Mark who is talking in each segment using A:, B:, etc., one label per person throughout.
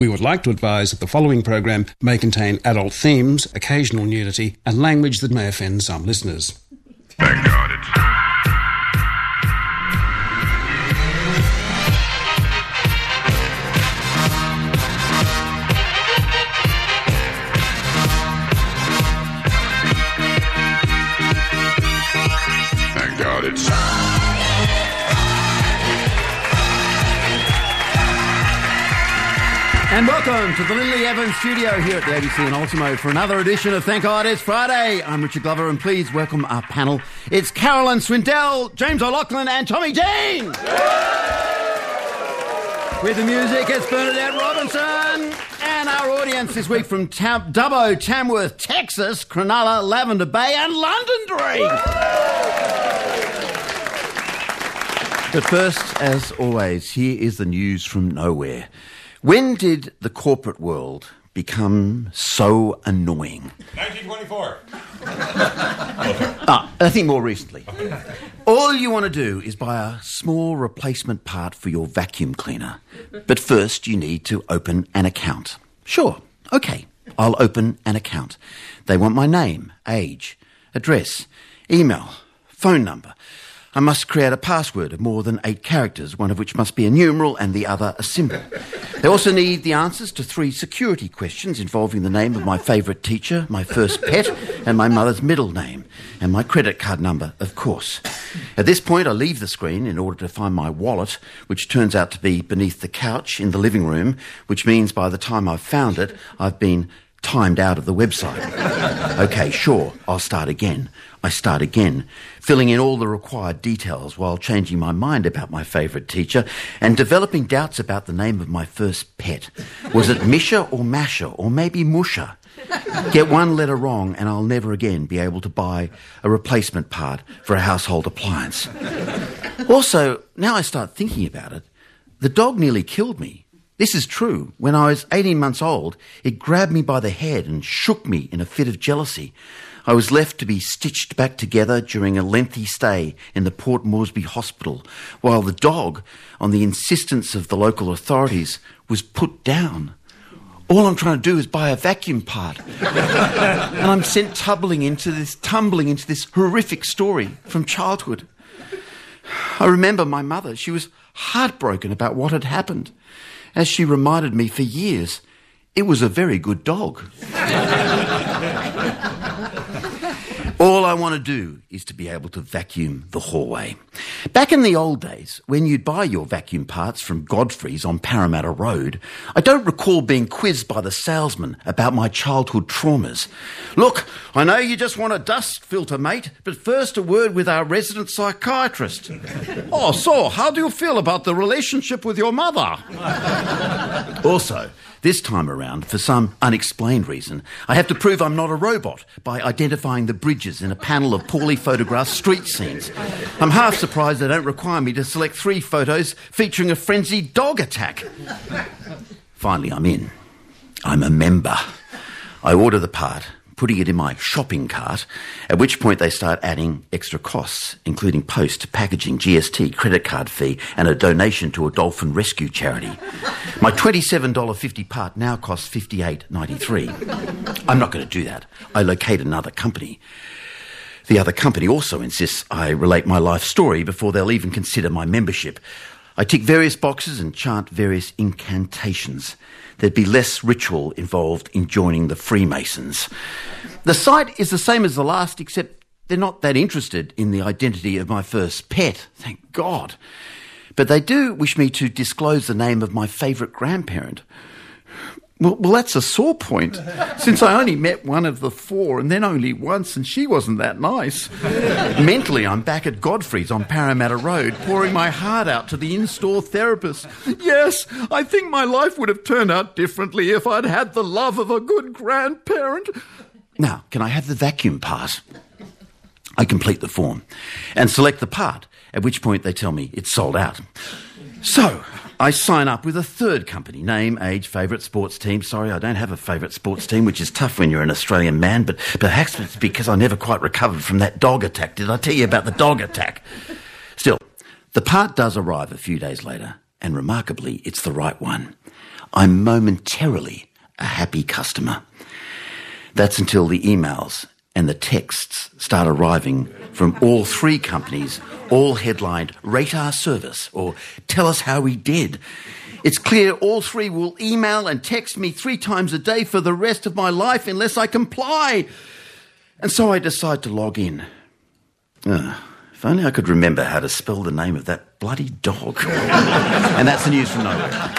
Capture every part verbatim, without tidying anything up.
A: We would like to advise that the following program may contain adult themes, occasional nudity, and language that may offend some listeners.
B: Thank God it's... Thank God it's...
C: And welcome to the Lindley Evans studio here at the A B C and Ultimo for another edition of Thank God It's Friday. I'm Richard Glover and please welcome our panel. It's Carolyn Swindell, James O'Loughlin and Tommy Dean. With the music, it's Bernadette Robinson. And our audience this week from Tam- Dubbo, Tamworth, Texas, Cronulla, Lavender Bay and Londonderry. But first, as always, here is the news from nowhere. When did the corporate world become so annoying?
B: nineteen twenty-four.
C: Ah, I think more recently. Okay. All you want to do is buy a small replacement part for your vacuum cleaner. But first you need to open an account. Sure, okay, I'll open an account. They want my name, age, address, email, phone number. I must create a password of more than eight characters, one of which must be a numeral and the other a symbol. They also need the answers to three security questions involving the name of my favourite teacher, my first pet, and my mother's middle name, and my credit card number, of course. At this point, I leave the screen in order to find my wallet, which turns out to be beneath the couch in the living room, which means by the time I've found it, I've been timed out of the website. Okay, sure, I'll start again. I start again, filling in all the required details while changing my mind about my favourite teacher and developing doubts about the name of my first pet. Was it Misha or Masha or maybe Musha? Get one letter wrong and I'll never again be able to buy a replacement part for a household appliance. Also, now I start thinking about it, the dog nearly killed me. This is true. When I was eighteen months old, it grabbed me by the head and shook me in a fit of jealousy. I was left to be stitched back together during a lengthy stay in the Port Moresby Hospital, while the dog, on the insistence of the local authorities, was put down. All I'm trying to do is buy a vacuum part. And I'm sent tumbling into this, tumbling into this horrific story from childhood. I remember my mother. She was heartbroken about what had happened. As she reminded me for years, it was a very good dog. All I want to do is to be able to vacuum the hallway. Back in the old days, when you'd buy your vacuum parts from Godfrey's on Parramatta Road, I don't recall being quizzed by the salesman about my childhood traumas. Look, I know you just want a dust filter, mate, but first a word with our resident psychiatrist. Oh, so how do you feel about the relationship with your mother? Also, this time around, for some unexplained reason, I have to prove I'm not a robot by identifying the bridges in a panel of poorly photographed street scenes. I'm half surprised they don't require me to select three photos featuring a frenzied dog attack. Finally, I'm in. I'm a member. I order the part, putting it in my shopping cart, at which point they start adding extra costs, including post, packaging, G S T, credit card fee, and a donation to a dolphin rescue charity. My twenty-seven dollars fifty part now costs fifty-eight dollars ninety-three. I'm not going to do that. I locate another company. The other company also insists I relate my life story before they'll even consider my membership. I tick various boxes and chant various incantations. There'd be less ritual involved in joining the Freemasons. The site is the same as the last, except they're not that interested in the identity of my first pet, thank God. But they do wish me to disclose the name of my favourite grandparent. Well, well, that's a sore point, since I only met one of the four, and then only once, and she wasn't that nice. Mentally, I'm back at Godfrey's on Parramatta Road, pouring my heart out to the in-store therapist. Yes, I think my life would have turned out differently if I'd had the love of a good grandparent. Now, can I have the vacuum part? I complete the form and select the part, at which point they tell me it's sold out. So, I sign up with a third company, name, age, favourite sports team. Sorry, I don't have a favourite sports team, which is tough when you're an Australian man, but perhaps it's because I never quite recovered from that dog attack. Did I tell you about the dog attack? Still, the part does arrive a few days later, and remarkably, it's the right one. I'm momentarily a happy customer. That's until the emails and the texts start arriving from all three companies, all headlined, "Rate our service," or "Tell us how we did." It's clear all three will email and text me three times a day for the rest of my life unless I comply. And so I decide to log in. Ugh, if only I could remember how to spell the name of that bloody dog. And that's the news from nowhere.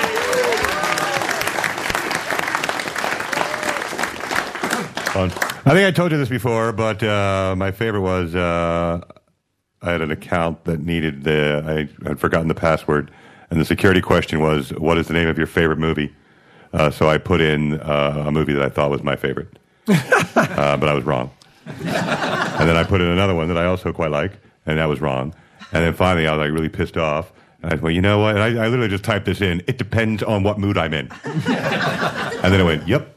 D: I think I told you this before, but uh, my favorite was uh, I had an account that needed the, I had forgotten the password, and the security question was, what is the name of your favorite movie? Uh, so I put in uh, a movie that I thought was my favorite, uh, but I was wrong. And then I put in another one that I also quite like, and that was wrong. And then finally I was like really pissed off. And I said, well, you know what? And I, I literally just typed this in. It depends on what mood I'm in. And then it went, yep.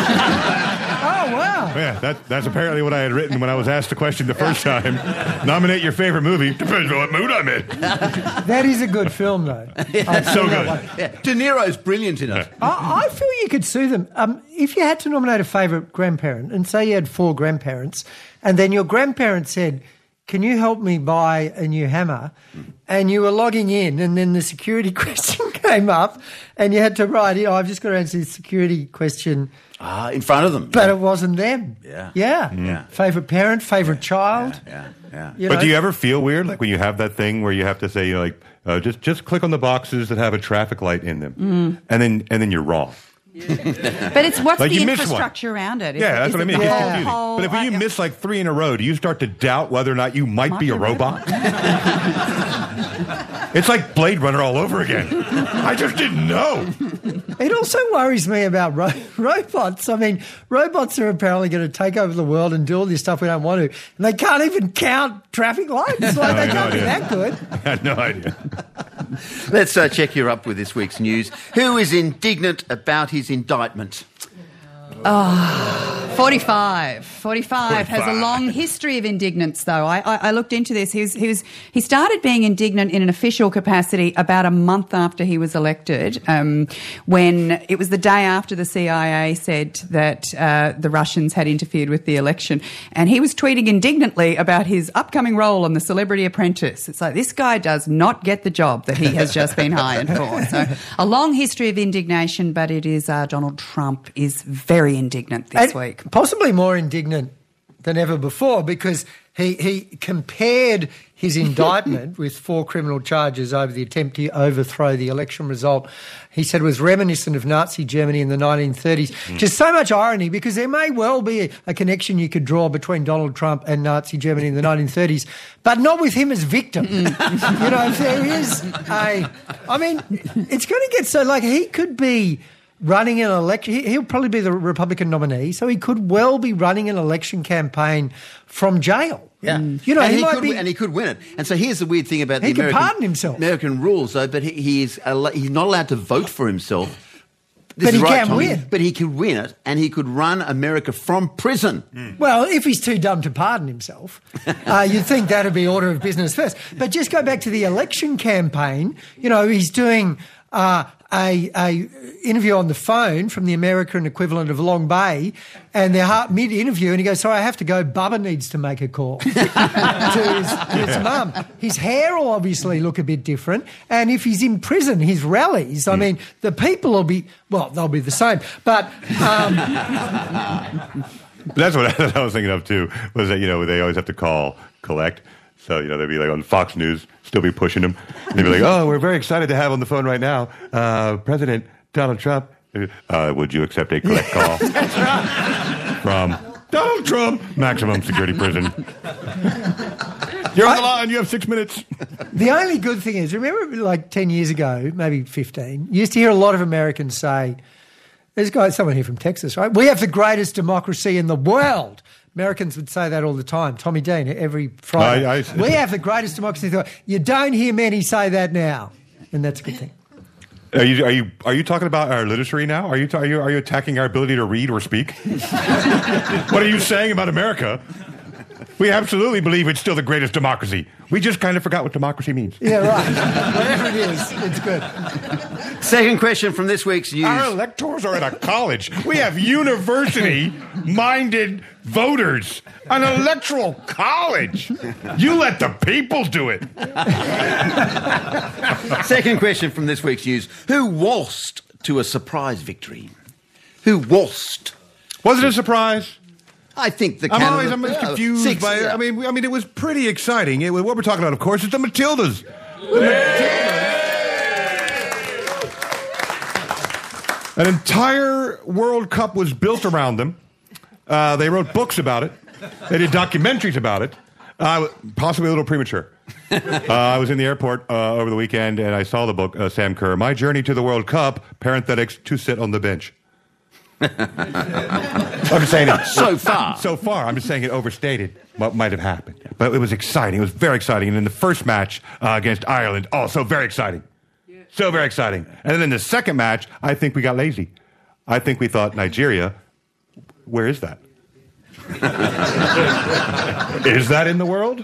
D: Yeah, that, that's apparently what I had written when I was asked the question the first time. Nominate your favorite movie. Depends on what mood I'm in.
E: That is a good film, though.
D: It's so good.
C: Yeah. De Niro's brilliant in it.
E: I, I feel you could sue them. Um, if you had to nominate a favourite grandparent, and say you had four grandparents, and then your grandparent said, can you help me buy a new hammer? And you were logging in, and then the security question came up, and you had to write, you know, I've just got to answer this security question.
C: Ah, in front of them.
E: But it wasn't them.
C: Yeah.
E: Yeah.
C: Yeah.
E: Favourite parent, favourite child.
C: Yeah, yeah.
E: You
D: But
E: know?
D: do you ever feel weird, like when you have that thing where you have to say, you know, like, uh, just just click on the boxes that have a traffic light in them, mm. and then and then you're wrong.
F: But it's what's
D: Like
F: the
D: you miss
F: infrastructure around it? Is
D: Yeah,
F: it,
D: that's
F: is
D: what I
F: it
D: mean. It
F: the
D: gets
E: Yeah.
D: confusing.
F: whole-
D: But if you
F: uh,
D: miss like three in a row, do you start to doubt whether or not you might,
F: Might
D: be a
F: be a
D: robot? It's like Blade Runner all over again. I just didn't know.
E: It also worries me about ro- robots. I mean, robots are apparently going to take over the world and do all this stuff we don't want to. And they can't even count traffic lights. Like,
D: I
E: they
D: had no
E: can't be
D: idea.
E: that good.
D: I had no idea.
C: Let's uh, check you up with this week's news. Who is indignant about his indictment?
F: forty-five. forty-five has a long history of indignance, though. I, I, I looked into this. He was, he was he started being indignant in an official capacity about a month after he was elected, um, when it was the day after the C I A said that uh, the Russians had interfered with the election, and he was tweeting indignantly about his upcoming role on The Celebrity Apprentice. It's like, this guy does not get the job that he has just been hired for. So a long history of indignation, but it is uh, Donald Trump is very indignant this
E: And
F: week.
E: Possibly more indignant than ever before, because he, he compared his indictment with four criminal charges over the attempt to overthrow the election result. He said it was reminiscent of Nazi Germany in the nineteen thirties. Mm. Just so much irony, because there may well be a, a connection you could draw between Donald Trump and Nazi Germany in the nineteen thirties, but not with him as victim. You know, if there is a... I mean, it's going to get so... Like, he could be... running an election, he'll probably be the Republican nominee, so he could well be running an election campaign from jail.
C: Yeah,
E: you know,
C: and
E: he,
C: he,
E: might
C: could,
E: be,
C: win- and he could win it. And so here's the weird thing about
E: He
C: the
E: can
C: American,
E: pardon himself.
C: American rules, though. But he, he is al- he's not allowed to vote for himself. This
E: But
C: is
E: he
C: right,
E: can
C: Tommy,
E: win.
C: But he could win it, and he could run America from prison.
D: Mm.
E: Well, if he's too dumb to pardon himself, uh, you'd think that'd be order of business first. But just go back to the election campaign. You know, he's doing uh, a, a interview on the phone from the American equivalent of Long Bay, and they're ha- mid-interview, and he goes, sorry, I have to go. Bubba needs to make a call to his, to his mum. His hair will obviously look a bit different, and if he's in prison, his rallies, I mean, the people will be, well, they'll be the same, but... Um,
D: That's what I was thinking of too. Was that, you know, they always have to call collect. So, you know, they'd be like on Fox News, still be pushing them. And they'd be like, oh, we're very excited to have on the phone right now uh, President Donald Trump. Uh, would you accept a collect call from Donald Trump, maximum security prison? You're on the line. You have six minutes.
E: The only good thing is, remember like ten years ago, maybe fifteen, you used to hear a lot of Americans say, there's guys, someone here from Texas, right? We have the greatest democracy in the world. Americans would say that all the time. Tommy Dean, every Friday.
D: I, I,
E: we have the greatest democracy in the world. You don't hear many say that now, and that's a good thing.
D: Are you are you are you talking about our literacy now? Are you ta- are you are you attacking our ability to read or speak? What are you saying about America? We absolutely believe it's still the greatest democracy. We just kind of forgot what democracy means.
E: Yeah, right. Whatever it is, it's good.
C: Second question from this week's news.
D: Our electors are at a college. We have university-minded voters. An electoral college. You let the people do it.
C: Second question from this week's news. Who waltzed to a surprise victory? Who waltzed?
D: Was it a surprise?
C: I think the
D: I'm
C: Canada,
D: always I'm always
C: uh,
D: confused
C: six,
D: by.
C: yeah.
D: I mean, I mean, it was pretty exciting. It, what we're talking about, of course, is the Matildas. The Matildas. An entire World Cup was built around them. Uh, they wrote books about it. They did documentaries about it. Uh, possibly a little premature. Uh, I was in the airport uh, over the weekend, and I saw the book, uh, Sam Kerr, My Journey to the World Cup, parenthetics, to sit on the bench. I'm just saying it.
C: So far.
D: So far. I'm just saying it overstated what might have happened. But it was exciting. It was very exciting. And in the first match uh, against Ireland, also very exciting. So very exciting. And then in the second match, I think we got lazy. I think we thought, Nigeria, where is that? Is that in the world?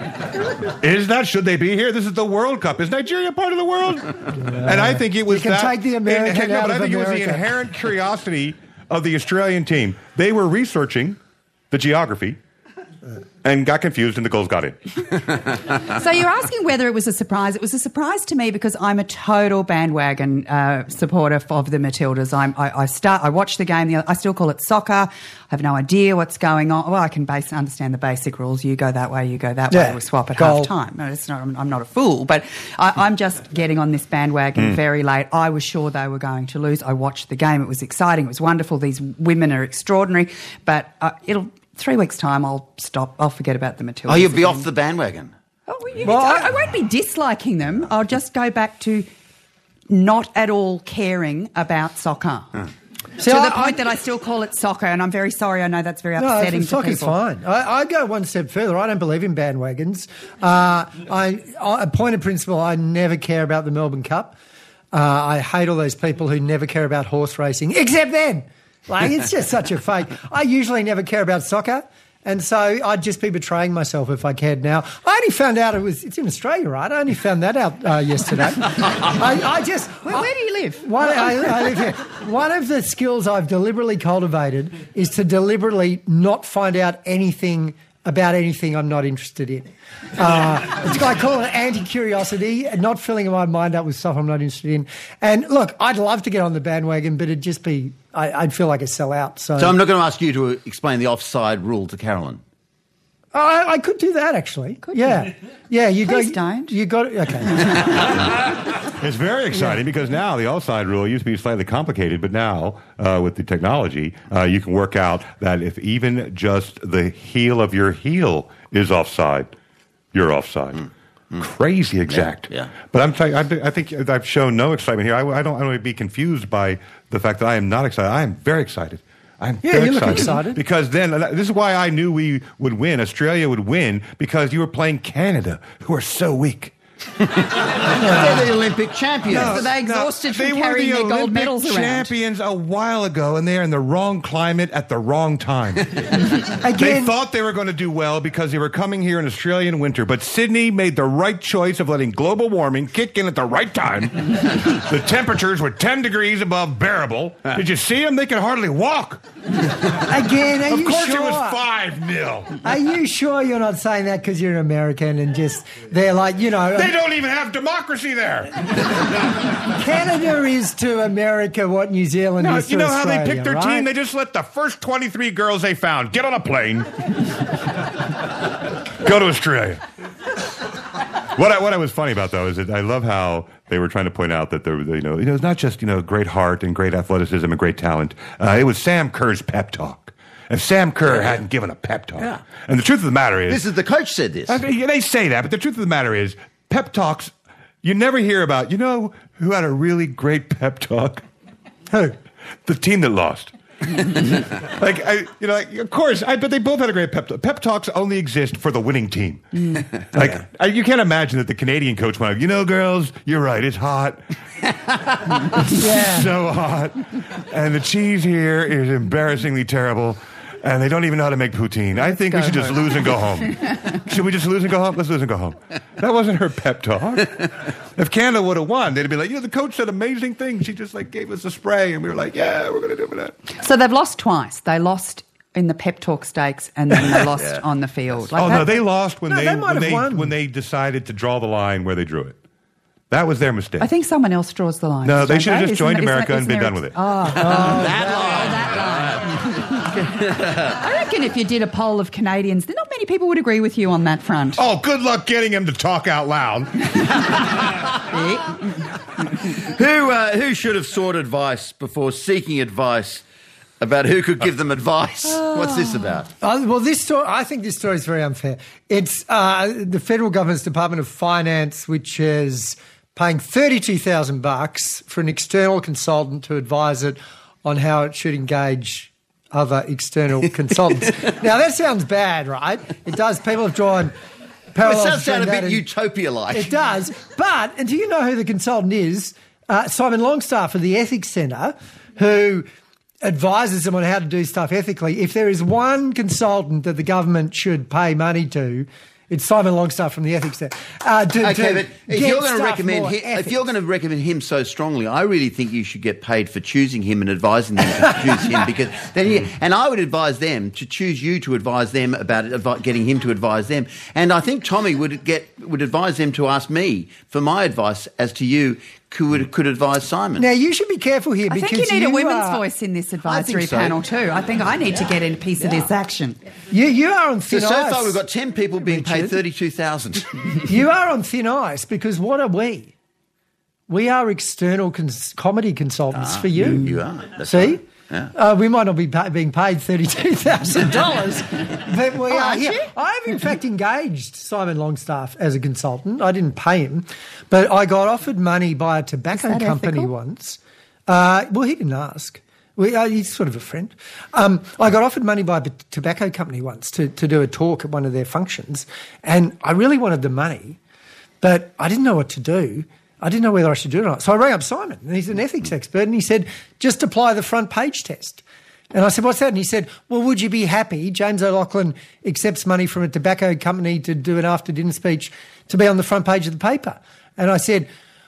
D: Is that? Should they be here? This is the World Cup. Is Nigeria part of the world? And I think it was
E: You can
D: that.
E: take the American
D: no,
E: out
D: but I
E: of
D: think it was the
E: America.
D: inherent curiosity of the Australian team. They were researching the geography and got confused, and the goals got in.
F: So you're asking whether it was a surprise. It was a surprise to me because I'm a total bandwagon uh, supporter of the Matildas. I'm, I, I start. I watch the game. I still call it soccer. I have no idea what's going on. Well, I can base, understand the basic rules. You go that way, you go that
E: Yeah.
F: way. We swap at
E: Goal.
F: half time. No, it's not, I'm, I'm not a fool, but I, I'm just getting on this bandwagon
D: Mm.
F: very late. I was sure they were going to lose. I watched the game. It was exciting. It was wonderful. These women are extraordinary. But uh, it'll... Three weeks' time, I'll stop. I'll forget about the Matildas.
C: Oh, you'll be
F: again.
C: off the bandwagon.
F: Oh, well, you,
E: Well,
F: I,
E: I-
F: I won't be disliking them. I'll just go back to not at all caring about soccer.
E: See,
F: to
E: I-
F: the point
E: I-
F: that I still call it soccer, and I'm very sorry. I know that's very
E: No,
F: upsetting to
E: soccer's
F: people.
E: fine. I, I go one step further. I don't believe in bandwagons. Uh, I, I, a point of principle, I never care about the Melbourne Cup. Uh, I hate all those people who never care about horse racing, except then. Like, it's just such a fake. I usually never care about soccer. And so I'd just be betraying myself if I cared now. I only found out it was, it's in Australia, right? I only found that out uh, yesterday. I, I just...
F: Where, where do you live?
E: One, I, I live here. One of the skills I've deliberately cultivated is to deliberately not find out anything about anything I'm not interested in. Uh, it's, I call it anti-curiosity, not filling my mind up with stuff I'm not interested in. And look, I'd love to get on the bandwagon, but it'd just be, I, I'd feel like a sellout. So,
C: So I'm not going to ask you to explain the offside rule to Carolyn.
E: I, I could do that actually. yeah, yeah. You
F: Please
E: got,
F: don't.
E: You got okay.
D: It's very exciting because now the offside rule used to be slightly complicated, but now uh, with the technology, uh, you can work out that if even just the heel of your heel is offside, you're offside. Mm. Mm. Crazy exact.
C: Yeah, yeah.
D: But I'm t- I think I've shown no excitement here. I, I don't I don't want to be confused by the fact that I am not excited. I am very excited. I'm
E: Yeah,
D: very
E: you look
D: excited.
E: excited.
D: Because then, this is why I knew we would win, Australia would win, because you were playing Canada, who are so weak.
C: They're the Olympic champions.
F: So they exhausted from
D: they
F: carrying
D: were
F: their
D: the
F: gold
D: Olympic
F: medals around.
D: champions a while ago, and they're in the wrong climate at the wrong time. They
E: Again,
D: thought they were going to do well because they were coming here in Australian winter, but Sydney made the right choice of letting global warming kick in at the right time. The temperatures were ten degrees above bearable. Did you see them? They could hardly walk.
E: again, are
D: Of
E: you
D: course
E: sure?
D: it was five nil.
E: Are you sure you're not saying that because you're American and just they're like, you know,
D: They don't even have democracy there.
E: Canada is to America what New Zealand
D: No,
E: is to
D: you know how they
E: Australia,
D: picked their
E: right?
D: team? They just let the first twenty-three girls they found get on a plane, go to Australia. What I, what I was funny about though is that I love how they were trying to point out that there, you know, you know, it's not just you know great heart and great athleticism and great talent. Uh, it was Sam Kerr's pep talk. If Sam Kerr hadn't given a pep talk,
C: Yeah.
D: and the truth of the matter is,
C: This is the coach said this.
D: I mean, they say that, but the truth of the matter is, pep talks. You never hear about. You know who had a really great pep talk?
E: Who?
D: The team that lost. like I, you know, like, of course, I bet they both had a great pep talk. Pep talks only exist for the winning team. Like I, you can't imagine that the Canadian coach went, you know, girls, you're right, it's hot,
E: Yeah.
D: so hot, and the cheese here is embarrassingly terrible. and they don't even know how to make poutine. I think we
F: go
D: should just
F: home.
D: lose and go home. Should we just lose and go home? Let's lose and go home. That wasn't her pep talk. If Canada would have won, they'd be like, you know, the coach said amazing things. She just like gave us a spray, and we were like, yeah, we're going to do that.
F: So they've lost twice. They lost in the pep talk stakes, and then they lost
C: Yeah.
F: on the field. Like
D: Oh
F: that-
D: no, they lost when
E: No,
D: they,
E: they might
D: when
E: have
D: they
E: won.
D: when they decided to draw the line where they drew it. That was their mistake.
F: I think someone else draws the line.
D: No, they
F: don't
D: should have just
F: Isn't
D: joined
F: it- isn't
D: America
F: it-
D: and been
F: isn't
D: done
F: there-
D: with it.
F: Oh,
C: That line.
F: I reckon if you did a poll of Canadians, then not many people would agree with you on that front.
D: Oh, good luck getting him to talk out loud.
C: Who uh, who should have sought advice before seeking advice about who could give them advice? What's this about?
E: Uh, well, this story, I think this story is very unfair. It's uh, the federal government's Department of Finance, which is paying thirty-two thousand bucks for an external consultant to advise it on how it should engage other external consultants. Now, that sounds bad, right? It does. People have drawn
C: Well,
E: parallels.
C: it does sound a
E: between
C: bit
E: that and-
C: utopia-like.
E: It does. But, and do you know who the consultant is? Uh, Simon Longstaff of the Ethics Centre, who advises them on how to do stuff ethically. If there is one consultant that the government should pay money to, it's Simon Longstaff from the Ethics Centre. Uh, to,
C: Okay,
E: to
C: but if
E: get
C: you're going to
E: stuff
C: recommend
E: more
C: him, if
E: ethics.
C: you're going to recommend him so strongly, I really think you should get paid for choosing him and advising them to choose him. Because then, he, and I would advise them to choose you to advise them about advi- getting him to advise them. And I think Tommy would get would advise them to ask me for my advice as to you who would, could advise Simon.
E: Now, you should be careful here
F: I
E: because
F: think you need a women's
E: are,
F: voice in this
C: I
F: advisory
C: think so.
F: panel too. I think I need to get in a piece of this action.
E: You, you are on
C: so
E: thin
C: so
E: ice.
C: far we've got ten people being paid
E: Richard.
C: thirty-two thousand.
E: You are on thin ice because what are we? We are external cons- comedy consultants for you.
C: You are. That's
E: See?
C: right. Yeah.
E: Uh, we might not be pa- being paid thirty-two thousand dollars, but we are
F: aren't
E: here.
F: you?
E: I've in fact engaged Simon Longstaff as a consultant. I didn't pay him, but I got offered money by a tobacco
F: that
E: company
F: ethical?
E: once. Uh, well, he didn't ask. We, uh, he's sort of a friend. Um, I got offered money by a tobacco company once to, to do a talk at one of their functions, and I really wanted the money, but I didn't know what to do. I didn't know whether I should do it or not. So I rang up Simon, and he's an ethics expert, and he said, just apply the front page test. And I said, what's that? And he said, well, would you be happy? James O'Loughlin accepts money from a tobacco company to do an after-dinner speech to be on the front page of the paper. And I said,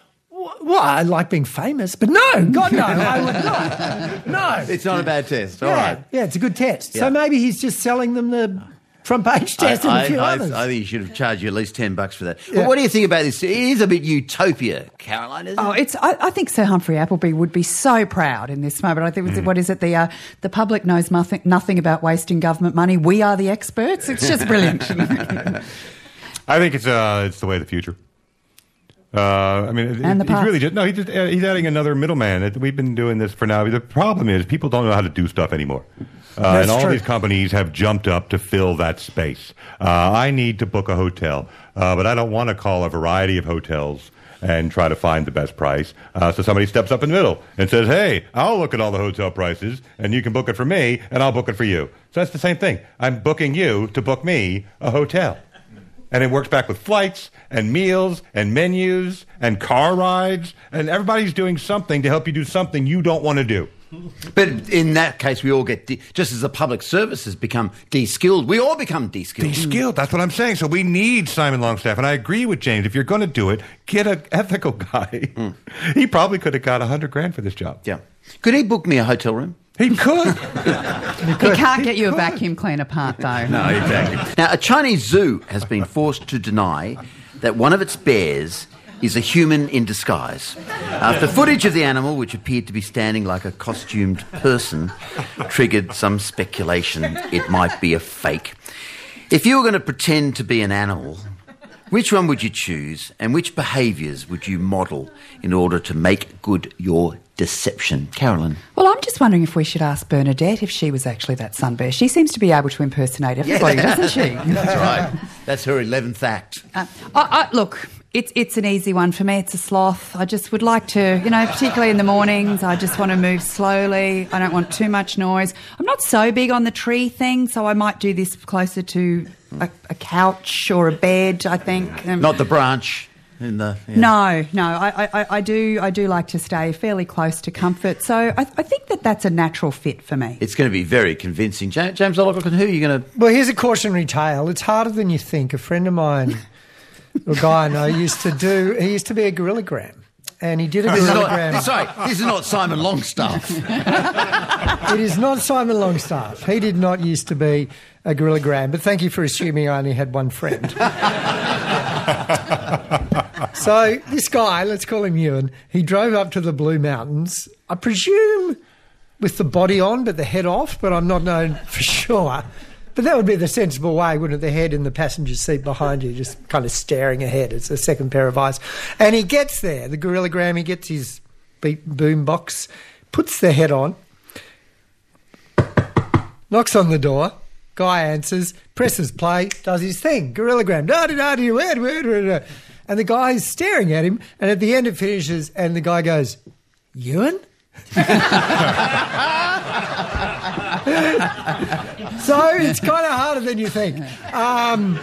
E: well, I like being famous, but no, God, no, I would not. No.
C: It's not a bad test. All
E: yeah,
C: right.
E: yeah, it's a good test.
C: Yeah.
E: So maybe he's just selling them the front page test
C: I,
E: and a few
C: I,
E: others.
C: I, I think you should have charged you at least ten bucks for that.
E: Yeah.
C: But what do you think about this? It is a bit utopia, Caroline, isn't
F: Oh,
C: it?
F: it's. I, I think Sir Humphrey Appleby would be so proud in this moment. I think
C: Mm.
F: what is it? The uh, the public knows nothing nothing about wasting government money. We are the experts. It's just brilliant.
D: I think it's uh, it's the way of the future. Uh, I mean, it-
F: And the
D: he's
F: past.
D: really just no. He just uh, he's adding another middleman. It- We've been doing this for now. The problem is people don't know how to do stuff anymore, uh,
E: That's
D: and all
E: true.
D: these companies have jumped up to fill that space. Uh, I need to book a hotel, uh, but I don't want to call a variety of hotels and try to find the best price. Uh, so somebody steps up in the middle and says, "Hey, I'll look at all the hotel prices, and you can book it for me, and I'll book it for you." So that's the same thing. I'm booking you to book me a hotel. And it works back with flights and meals and menus and car rides. And everybody's doing something to help you do something you don't want to do.
C: But in that case, we all get, de- just as the public services become de-skilled, we all become de-skilled.
D: De-skilled, that's what I'm saying. So we need Simon Longstaff. And I agree with James. If you're going to do it, get an ethical guy. He probably could have got a hundred grand for this job.
C: Yeah. Could he book me a hotel room?
D: He could.
F: He can't get you a vacuum cleaner part though.
C: No, exactly. Now, a Chinese zoo has been forced to deny that one of its bears is a human in disguise. After footage of the animal, which appeared to be standing like a costumed person, triggered some speculation it might be a fake. If you were going to pretend to be an animal, which one would you choose and which behaviours would you model in order to make good your deception? Carolyn?
F: Well, I'm just wondering if we should ask Bernadette if she was actually that sun bear. She seems to be able to impersonate everybody, doesn't she?
C: That's right. That's her eleventh act.
F: Uh, I, I, look, it's it's an easy one for me. It's a sloth. I just would like to, you know, particularly in the mornings, I just want to move slowly. I don't want too much noise. I'm not so big on the tree thing, so I might do this closer to a, a couch or a bed, I think. Um,
C: Not the branch. In the yeah.
F: No, no. I, I, I do I do like to stay fairly close to comfort. So I, I think that that's a natural fit for me.
C: It's going to be very convincing. James, James O'Loughlin, who are you going to...
E: Well, here's a cautionary tale. It's harder than you think. A friend of mine, a guy I know, used to do... He used to be a gorillagram. And he did a
C: This is
E: gorillagram.
C: not, sorry, this is not Simon Longstaff.
E: It is not Simon Longstaff. He did not used to be a gorillagram. But thank you for assuming I only had one friend. So this guy, let's call him Ewan, he drove up to the Blue Mountains, I presume with the body on but the head off, but I'm not known for sure. But that would be the sensible way, wouldn't it? The head in the passenger seat behind you, just kind of staring ahead. It's a second pair of eyes. And he gets there, the gorillagram, he gets his beat boom box, puts the head on, knocks on the door, guy answers, presses play, does his thing. Gorillagram, da-da-da-da, da-da-da-da. And the guy's staring at him, and at the end it finishes, and the guy goes, Ewan? So it's kind of harder than you think. Um,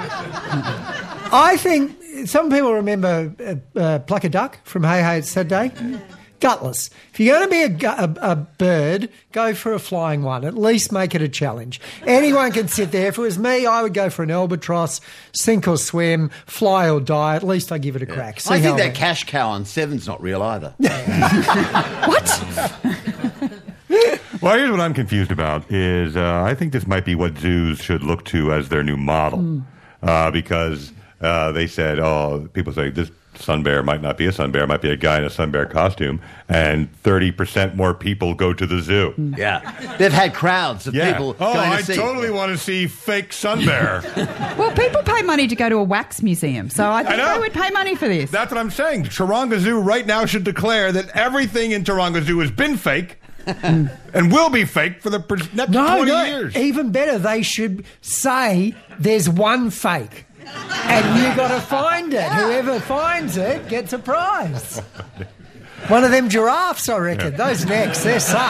E: I think some people remember uh, uh, Pluck a Duck from Hey Hey It's Saturday. Gutless. If you're going to be a, gu- a, a bird, go for a flying one. At least make it a challenge. Anyone can sit there. If it was me, I would go for an albatross, sink or swim, fly or die. At least I give it a crack. See
C: I
E: how
C: think that
E: went.
C: cash cow on Seven's not real either.
F: What?
D: Well, here's what I'm confused about is uh, I think this might be what zoos should look to as their new model. Mm. Uh, because uh, they said, oh, people say this sun bear might not be a sun bear, might be a guy in a sun bear costume, and thirty percent more people go to the zoo.
C: Yeah. They've had crowds of
D: Yeah.
C: people
D: Oh,
C: going to
D: I
C: see.
D: totally want to see fake sun bear.
F: Well, people pay money to go to a wax museum, so I think
D: know.
F: they would pay money for this.
D: That's what I'm saying. Taronga Zoo right now should declare that everything in Taronga Zoo has been fake and will be fake for the per- next
E: No,
D: twenty
E: no.
D: years.
E: Even better, they should say there's one fake. And you got to find it. Whoever finds it gets a prize. One of them giraffes, I reckon. Those necks, they're sus.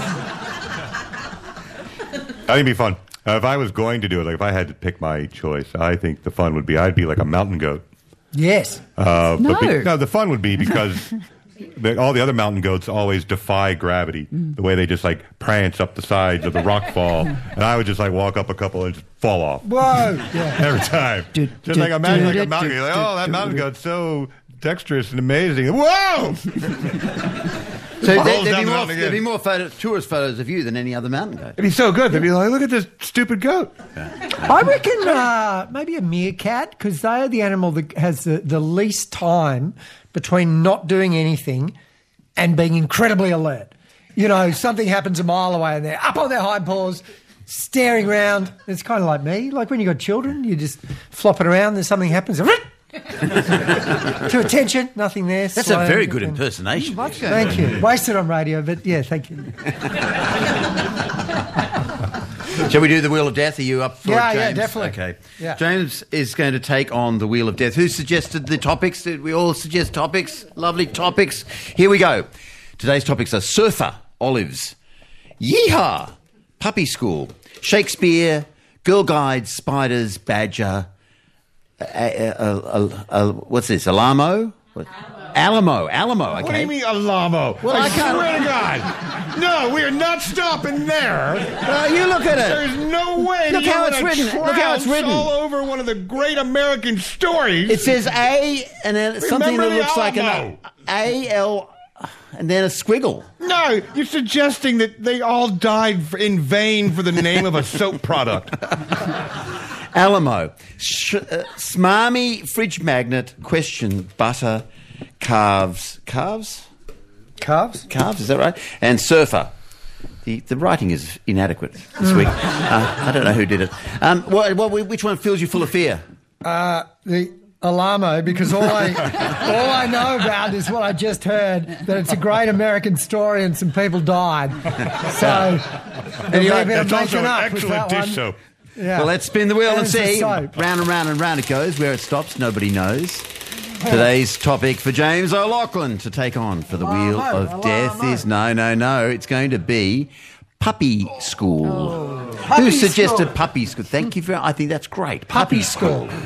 D: I think it'd be fun. Uh, if I was going to do it, like if I had to pick my choice, I think the fun would be I'd be like a mountain goat.
E: Yes.
D: Uh,
F: No.
D: But be, no, the fun would be because the, all the other mountain goats always defy gravity. The way they just like prance up the sides of the rock fall, and I would just like walk up a couple and just fall off
E: Whoa. Yeah.
D: every time. Just like imagine like a mountain. You're like, oh, that mountain goat's so dexterous and amazing. Whoa!
C: So there,
D: Rolls
C: there'd,
D: down
C: be
D: the
C: more,
D: mountain
C: there'd be
D: again.
C: more photo, tourist photos of you than any other mountain goat.
D: It'd be so good. They'd be like, look at this stupid goat.
E: I reckon uh, maybe a meerkat, because they are the animal that has the, the least time between not doing anything and being incredibly alert. You know, something happens a mile away and they're up on their hind paws, staring around. It's kind of like me. Like when you got children, you just flop it around, there's something happens. To attention, nothing there.
C: That's
E: slow,
C: a very good
E: and-
C: impersonation.
F: That's good.
E: Thank you. Wasted on radio, but yeah, thank you.
C: Shall we do the Wheel of Death? Are you up for
E: Yeah,
C: it,
E: yeah,
C: James?
E: definitely.
C: Okay.
E: Yeah.
C: James is going to take on the Wheel of Death. Who suggested the topics? Did we all suggest topics? Lovely topics. Here we go. Today's topics are surfer, olives, yeehaw, puppy school, Shakespeare, Girl Guides, spiders, badger, uh, uh, uh, uh, what's this, Alamo? What? Alamo, Alamo, okay.
D: What do you mean, Alamo?
C: Well, I
D: I
C: can't-
D: swear to God. No, we are not stopping there.
C: Uh, you look at it.
D: There's no way
C: Look
D: you're
C: how it's
D: gonna
C: written. Look how it's
D: trounce
C: written.
D: all over one of the great American stories.
C: It says A and then something
D: Remember
C: that
D: the
C: looks like an
D: Alamo.
C: A, L, and then a squiggle.
D: No, you're suggesting that they all died for, in vain for the name of a soap product.
C: Alamo. Sh- uh, smarmy fridge magnet, question, butter, calves. Calves?
E: Calves?
C: Calves, is that right? And surfer. The, the writing is inadequate this week. Uh, I don't know who did it. Um, what, what, which one fills you full of fear?
E: Uh, the Alamo, because all I all I know about is what I just heard, that it's a great American story and some people died. So, there'll be a bit of
D: It's also
E: making
D: an
E: up with
D: excellent
E: that
D: dish
E: one.
D: soap.
E: Yeah.
C: Well, let's spin the wheel and
E: There's the
C: see.
E: soap.
C: Round and round and round it goes. Where it stops, nobody knows. Today's topic for James O'Loughlin to take on for the Wheel
E: Alamo,
C: of Death
E: Alamo.
C: is no, no, no. It's going to be puppy school. Who
E: Puppy
C: suggested
E: school.
C: puppy school? Thank you very. I think that's great.
E: Puppy school.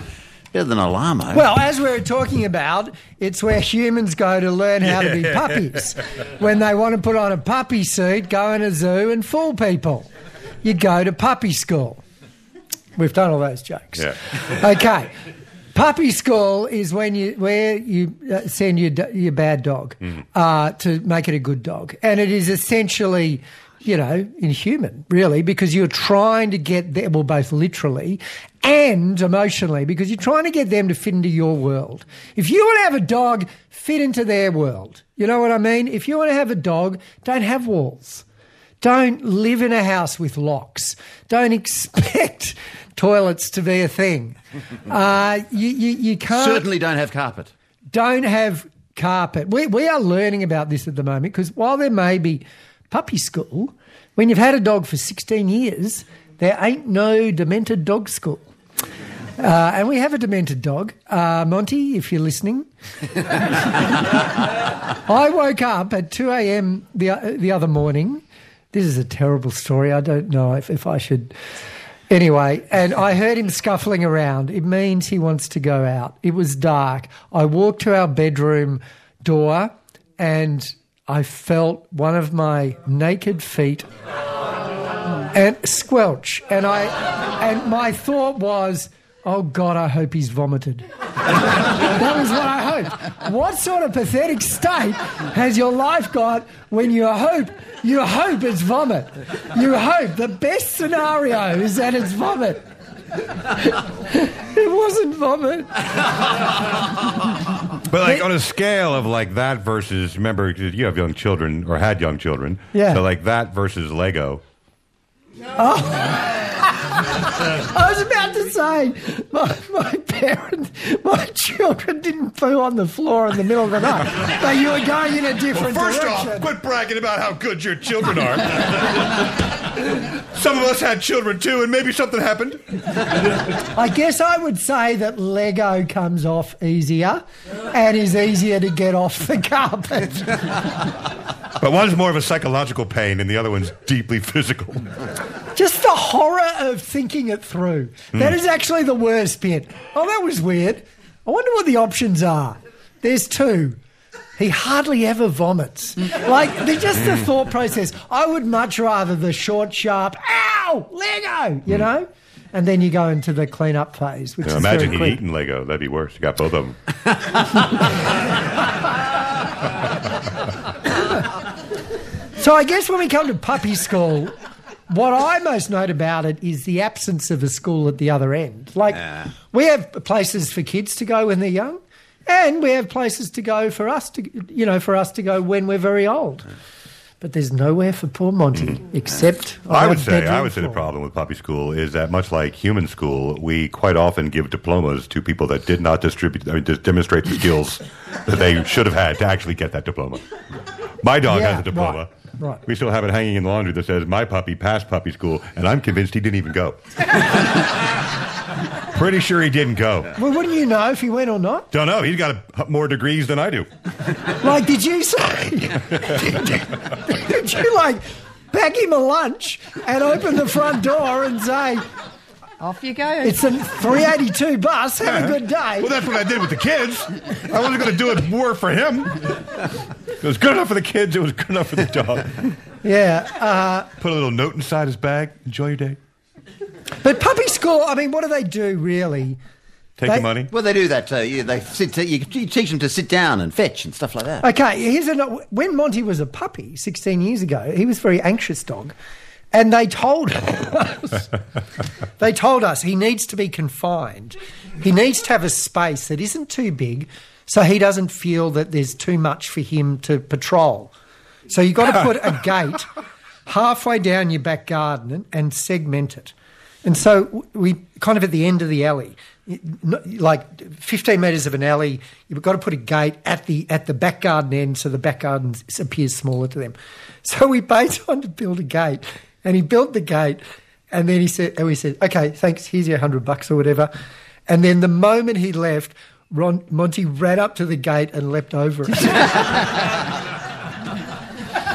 C: Better than a llama.
E: Well, as we were talking about, it's where humans go to learn how to be puppies. When they want to put on a puppy suit, go in a zoo and fool people. You go to puppy school. We've done all those jokes.
D: Yeah.
E: Okay. Puppy school is when you where you uh, send your do- your bad dog mm. uh, to make it a good dog, and it is essentially, you know, inhuman, really, because you're trying to get them, well, both literally and emotionally, because you're trying to get them to fit into your world. If you want to have a dog, fit into their world. You know what I mean? If you want to have a dog, don't have walls. Don't live in a house with locks. Don't expect toilets to be a thing. Uh, you, you, you can't...
C: Certainly don't have carpet.
E: Don't have carpet. We, we are learning about this at the moment because while there may be puppy school, when you've had a dog for sixteen years, there ain't no demented dog school. Uh, and we have a demented dog. Uh, Monty, if you're listening. I woke up at two a.m. the, uh, the other morning. This is a terrible story. I don't know if, if I should... Anyway, and I heard him scuffling around. It means he wants to go out. It was dark. I walked to our bedroom door and I felt one of my naked feet and squelch. And I and my thought was, oh, God, I hope he's vomited. That was what I hoped. What sort of pathetic state has your life got when you hope you hope it's vomit? You hope the best scenario is that it's vomit. It wasn't vomit.
D: But like on a scale of like that versus, remember, you have young children or had young children.
E: Yeah.
D: So like that versus Lego.
E: Oh. I was about to say, my, my parents, my children didn't poo on the floor in the middle of the night, but you were going in a different
D: Well, first
E: direction.
D: off, quit bragging about how good your children are. Some of us had children too, and maybe something happened.
E: I guess I would say that Lego comes off easier and is easier to get off the carpet.
D: But one's more of a psychological pain, and the other one's deeply physical.
E: Just the horror of thinking it through. Mm. That is actually the worst bit. Oh, that was weird. I wonder what the options are. There's two. He hardly ever vomits. Like, they're just the thought process. I would much rather the short, sharp, ow, Lego, you know? And then you go into the clean-up phase, which
D: you know,
E: is
D: imagine
E: very
D: he'd
E: quick.
D: eaten Lego. That'd be worse. You got both of them.
E: So I guess when we come to puppy school, what I most note about it is the absence of a school at the other end. Like,
C: Yeah.
E: we have places for kids to go when they're young, and we have places to go for us to, you know, for us to go when we're very old. But there's nowhere for poor Monty except on
D: I would
E: our
D: say
E: bedroom
D: I would say the
E: floor.
D: problem with puppy school is that much like human school, we quite often give diplomas to people that did not distribute, I mean, just demonstrate the skills that they should have had to actually get that diploma. My dog
E: Yeah,
D: has a diploma.
E: right, right.
D: We still have it hanging in the laundry that says my puppy passed puppy school, and I'm convinced he didn't even go. Pretty sure he didn't go.
E: Well, wouldn't you know if he went or not?
D: Don't know. He's got a, more degrees than I do.
E: Like, did you say... did, did you, like, pack him a lunch and open the front door and say...
F: Off you go.
E: It's a three eighty-two bus. Have a good day.
D: Well, that's what I did with the kids. I wasn't going to do it more for him. It was good enough for the kids. It was good enough for the dog.
E: Yeah. Uh,
D: Put a little note inside his bag. Enjoy your day.
E: but puppy school, I mean, what do they do, really?
D: Take
E: They-
D: the money.
C: Well, they do that. Uh, you, they sit. You, you teach them to sit down and fetch and stuff like that.
E: Okay, here's a, when Monty was a puppy sixteen years ago, he was a very anxious dog. And they told us, they told us he needs to be confined. He needs to have a space that isn't too big so he doesn't feel that there's too much for him to patrol. So you've got to put a gate halfway down your back garden and, and segment it. And so we kind of at the end of the alley, like fifteen metres of an alley, you've got to put a gate at the at the back garden end so the back garden appears smaller to them. So we paid someone to build a gate, and he built the gate, and then he said, and we said, okay, thanks, here's your hundred bucks or whatever. And then the moment he left, Ron, Monty ran up to the gate and leapt over it.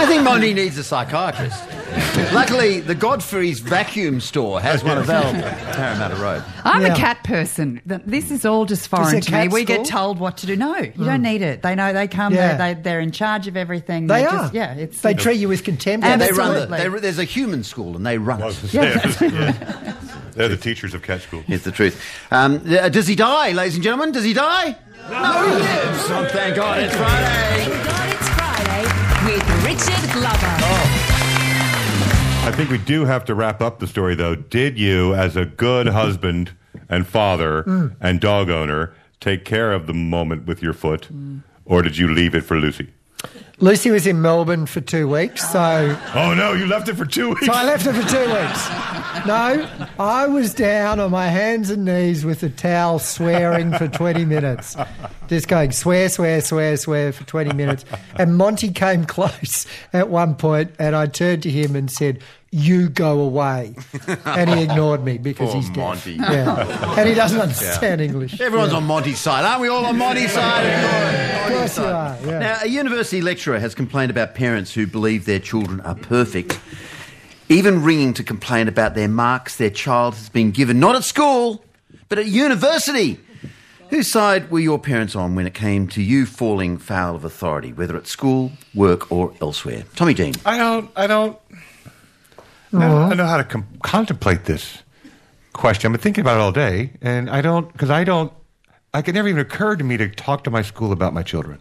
C: I think Monty needs a psychiatrist. Luckily, the Godfrey's vacuum store has one available at Parramatta Road.
F: I'm
E: Yeah.
F: a cat person. Th- This is all just foreign
E: it
F: to me.
E: cat
F: We get
E: school?
F: told what to do. No, you don't need it. They know they come.
E: Yeah.
F: They're, they, they're in charge of everything.
E: They
F: They're
E: are.
F: Just, yeah, it's.
E: They treat you with contempt.
F: And
C: They run the,
F: Absolutely.
C: they, there's a human school and they run it.
D: Yeah. Yeah. They're the teachers of cat school.
C: It's the truth. Um, uh, does he die, ladies and gentlemen? Does he die? No, he lives. Oh, thank God it's Friday.
G: Thank God it's Friday with Richard Glover.
D: I think we do have to wrap up the story, though. Did you, as a good husband and father
E: Mm.
D: and dog owner, take care of the moment with your foot, or did you leave it for Lucy?
E: Lucy was in Melbourne for two weeks, so,
D: Oh, no, you left it for two weeks.
E: so I left her for two weeks. No, I was down on my hands and knees with a towel swearing for twenty minutes. Just going swear, swear, swear, swear for twenty minutes. And Monty came close at one point and I turned to him and said, "You go away." And he ignored me because
C: Poor
E: he's deaf.
C: Monty.
E: Yeah. And he doesn't understand English.
C: Everyone's on Monty's side. Aren't we all on Monty's side?
E: Of course you are, yeah.
C: Now, a university lecturer has complained about parents who believe their children are perfect, even ringing to complain about their marks their child has been given, not at school, but at university. Whose side were your parents on when it came to you falling foul of authority, whether at school, work, or elsewhere? Tommy Dean.
D: I don't, I don't, I don't know how to com- contemplate this question. I've been thinking about it all day, and I don't, because I don't, like, it never even occurred to me to talk to my school about my children.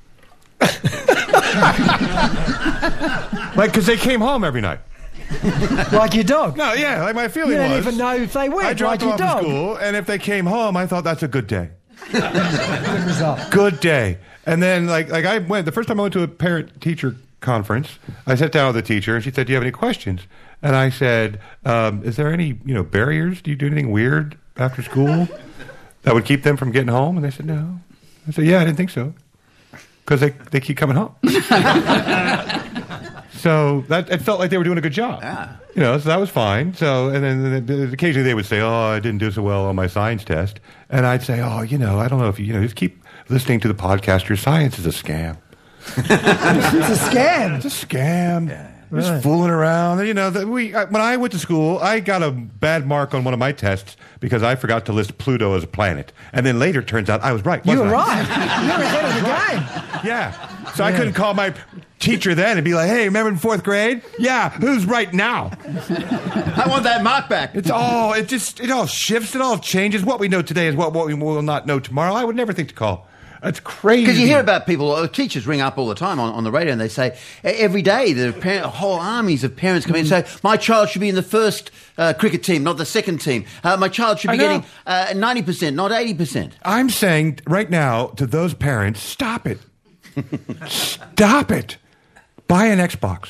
D: Like, because they came home every night.
E: Like your dog.
D: No, yeah, like my feeling
E: You don't
D: was.
E: even know if they went,
D: I dropped
E: like
D: them
E: your
D: off at
E: dog.
D: school, and if they came home, I thought that's a good day.
E: Good result.
D: Good day. And then, like, like I went the first time I went to a parent-teacher conference. I sat down with the teacher, and she said, "Do you have any questions?" And I said, um, "Is there any, you know, barriers? Do you do anything weird after school that would keep them from getting home?" And they said, "No." I said, "Yeah, I didn't think so, because they they keep coming home." So that it felt like they were doing a good job.
C: Ah.
D: You know, so that was fine. So, and then, and then occasionally they would say, "Oh, I didn't do so well on my science test," and I'd say, "Oh, you know, I don't know if you, you know, just keep listening to the podcast. Your science is a scam.
E: It's a scam.
D: It's a scam. Just
E: Right.
D: fooling around." You know, that we I, when I went to school, I got a bad mark on one of my tests because I forgot to list Pluto as a planet, and then later it turns out I was right.
E: You
D: wasn't
E: were
D: I?
E: right. You're ahead of the game.
D: Yeah. So I couldn't call my teacher then and be like, "Hey, remember in fourth grade? Yeah, who's right now?"
C: I want that mark back.
D: It's all, it just, it all shifts, it all changes. What we know today is what, what we will not know tomorrow. I would never think to call. That's crazy.
C: Because you hear about people, uh, teachers ring up all the time on, on the radio and they say, e- every day, the parent, whole armies of parents come in and say, "My child should be in the first uh, cricket team, not the second team. Uh, my child should be
D: I know.
C: getting uh, ninety percent, not eighty percent.
D: I'm saying right now to those parents, stop it. Stop it. Buy an Xbox.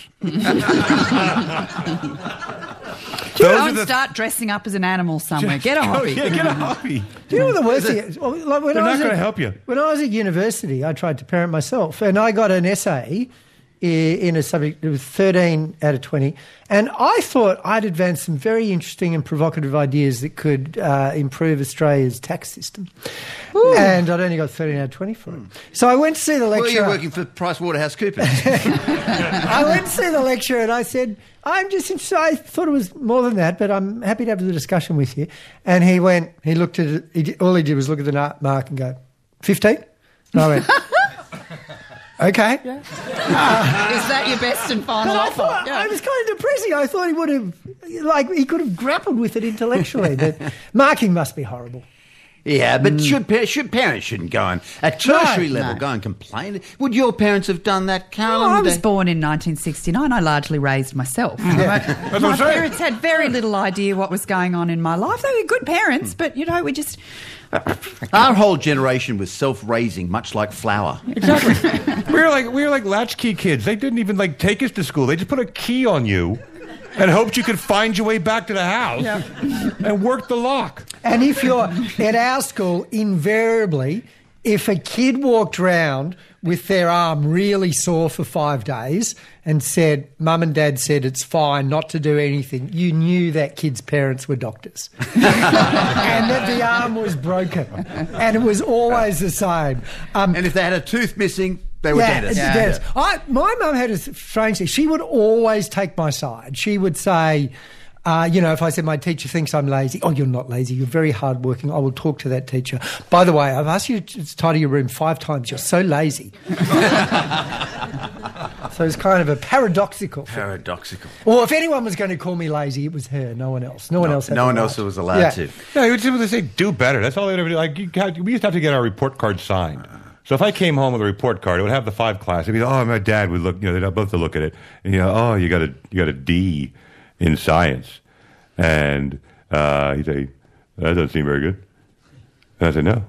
F: Go
D: Those are
F: and
D: the-
F: start dressing up as an animal somewhere. Get a
D: Oh,
F: hobby.
D: yeah, get a hobby.
E: Do you know what the worst thing is? Well, like when
D: They're
E: I
D: not
E: was
D: gonna
E: at-
D: help you.
E: When I was at university, I tried to parent myself, and I got an essay i- in a subject. It was thirteen out of twenty, and I thought I'd advanced some very interesting and provocative ideas that could uh, improve Australia's tax system. And I'd only got thirteen out of twenty for it. So I went to see the
C: Well,
E: lecturer.
C: you're working for PricewaterhouseCoopers.
E: I went to see the lecturer and I said, "I'm just interested. I thought it was more than that, but I'm happy to have the discussion with you." And he went, he looked at it, he did, all he did was look at the na- mark and go, fifteen? And I went, okay.
F: Is that your best and final
E: But I
F: offer?
E: thought,
F: Yeah.
E: it was kind of depressing. I thought he would have, like, he could have grappled with it intellectually. But marking must be horrible.
C: Yeah, but should pa- should parents shouldn't go and at tertiary level
F: no.
C: go and complain? Would your parents have done that,
F: Oh,
C: Carolyn?
F: I
C: Would
F: was
C: they-
F: born in nineteen sixty-nine. I largely raised myself. My,
D: what
F: my
D: I'm saying.
F: parents had very little idea what was going on in my life. They were good parents, but, you know, we just...
C: Our whole generation was self-raising, much like flour.
D: Exactly. we were like we were like latchkey kids. They didn't even like take us to school. They just put a key on you and hoped you could find your way back to the house and work the lock.
E: And if you're at our school, invariably, if a kid walked round with their arm really sore for five days and said, "Mum and Dad said it's fine not to do anything," you knew that kid's parents were doctors. And that the arm was broken. And it was always the same. Um,
C: And if they had a tooth missing, They were
E: yeah,
C: dentists.
E: it's a
F: Yeah.
E: dentist. I, my mum had a strange thing. She would always take my side. She would say, uh, you know, if I said my teacher thinks I'm lazy, oh, you're not lazy. You're very hardworking. I will talk to that teacher. By the way, I've asked you to tidy your room five times. You're so lazy. So it's kind of a paradoxical thing.
C: Paradoxical.
E: Or if anyone was going to call me lazy, it was her. No one else. No one else. Had
C: No
E: the
C: one
E: right.
C: else was allowed
E: Yeah.
C: to.
D: No, it was what they say, do better. That's all they ever do. Like, you got, we used to have to get our report card signed. So if I came home with a report card, it would have the five class. It'd be, oh, my dad would look, you know, they'd both to look at it. And, you know, oh, you got a, you got a D in science. And uh, he'd say, that doesn't seem very good. And I said, no.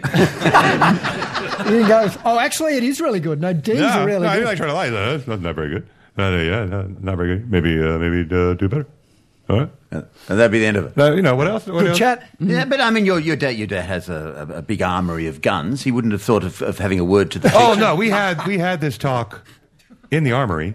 E: He goes, oh, actually, it is really good. No, D's
D: no,
E: are really
D: no,
E: good.
D: I, I try to lie. That's not, not very good. Uh, yeah, no, not very good. Maybe, uh, maybe uh, do better. All right.
C: And that'd be the end of it.
D: Uh, you know, what else? What
E: Good
D: else?
E: chat.
C: Yeah, but I mean, your your dad, your dad has a, a, a big armory of guns. He wouldn't have thought of, of having a word to the
D: Oh,
C: teacher.
D: no, we had, we had this talk in the armory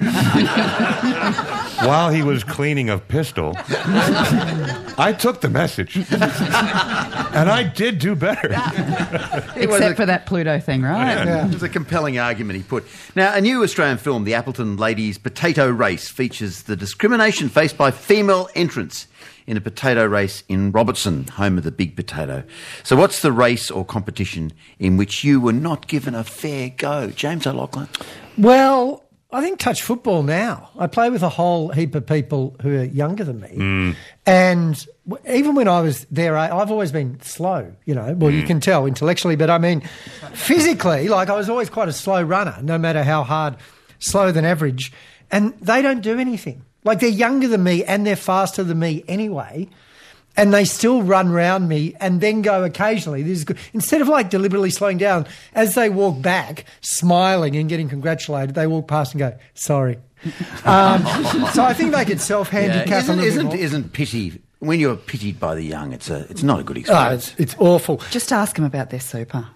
D: while he was cleaning a pistol. I took the message, and I did do better.
C: It was
F: Except
C: a-
F: for that Pluto thing, right?
E: Yeah.
C: It was a compelling argument he put. Now, a new Australian film, The Appleton Ladies Potato Race, features the discrimination faced by female entrants in a potato race in Robertson, home of the big potato. So what's the race or competition in which you were not given a fair go? James O'Loughlin?
E: Well, I think touch football now. I play with a whole heap of people who are younger than me. And w- even when I was there, I, I've always been slow, you know. Well, you can tell intellectually, but I mean, physically, like I was always quite a slow runner, no matter how hard, slower than average. And they don't do anything. Like they're younger than me and they're faster than me anyway. And they still run round me and then go occasionally. This is good. Instead of like deliberately slowing down, as they walk back, smiling and getting congratulated, they walk past and go, sorry. Um, so I think they could self-handicap a
C: Isn't,
E: little bit
C: isn't,
E: more.
C: is't pity, when you're pitied by the young, it's a it's not a good
E: Oh,
C: experience.
E: it's, it's awful.
F: Just ask them about their super.